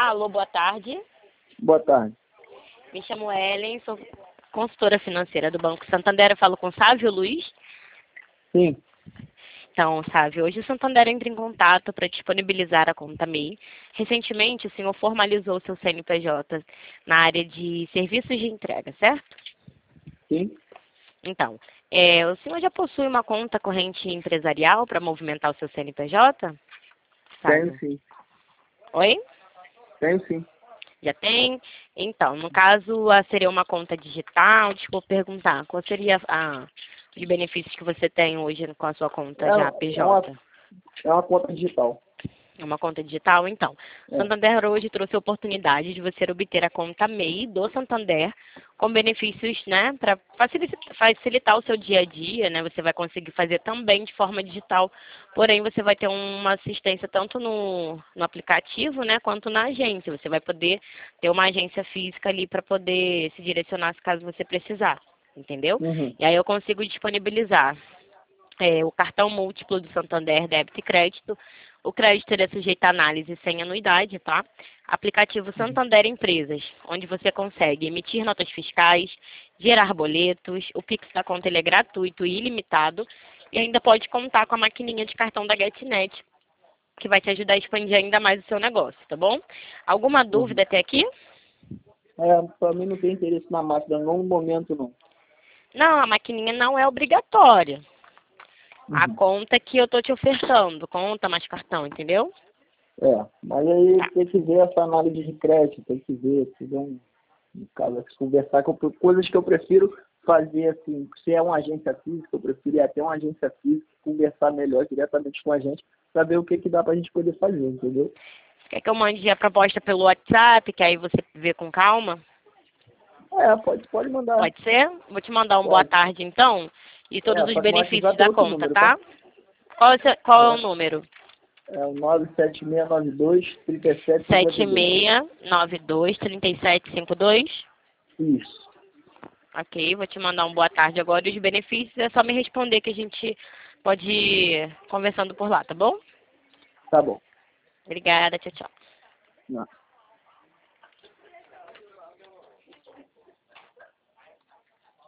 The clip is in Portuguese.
Alô, boa tarde. Boa tarde. Me chamo Ellen, sou consultora financeira do Banco Santander. Eu falo com o Sávio Luiz. Sim. Então, Sávio, hoje o Santander entra em contato para disponibilizar a conta MEI. Recentemente, o senhor formalizou seu CNPJ na área de serviços de entrega, certo? Sim. Então, o senhor já possui uma conta corrente empresarial para movimentar o seu CNPJ? Tenho Sávio? sim. Oi? Tenho sim. Já tem? Então, no caso, seria uma conta digital. Deixa eu perguntar, qual seria os benefícios que você tem hoje com a sua conta já PJ? É uma conta digital. É uma conta digital, então. O É. Santander hoje trouxe a oportunidade de você obter a conta MEI do Santander com benefícios, né, para facilitar o seu dia a dia, né? Você vai conseguir fazer também de forma digital, porém você vai ter uma assistência tanto no aplicativo, né, quanto na agência. Você vai poder ter uma agência física ali para poder se direcionar se caso você precisar, entendeu? Uhum. E aí eu consigo disponibilizar o cartão múltiplo do Santander, débito e crédito. O crédito ele é sujeito a análise sem anuidade, tá? Aplicativo Santander Empresas, onde você consegue emitir notas fiscais, gerar boletos, o Pix da conta ele é gratuito e ilimitado, e ainda pode contar com a maquininha de cartão da GetNet, que vai te ajudar a expandir ainda mais o seu negócio, tá bom? Alguma dúvida até aqui? Para mim não tem interesse na máquina, no momento não. Não, a maquininha não é obrigatória. A Uhum. conta que eu tô te ofertando, conta mais cartão, entendeu? Mas aí Tá. tem que ver essa análise de crédito, tem que ver um caso, conversar com coisas que eu prefiro fazer assim, se é uma agência física, eu prefiro ir até uma agência física, conversar melhor diretamente com a gente, para ver o que dá para a gente poder fazer, entendeu? Você quer que eu mande a proposta pelo WhatsApp, que aí você vê com calma? Pode mandar. Pode ser? Vou te mandar um boa Pode. tarde, então, e todos os Só que no benefícios WhatsApp é da outro conta, número, tá? tá? Qual é o número? É o 97692-3752. 7692-3752. Isso. Ok, vou te mandar um boa tarde agora. E os benefícios é só me responder que a gente pode ir conversando por lá, tá bom? Tá bom. Obrigada, tchau, tchau. Não.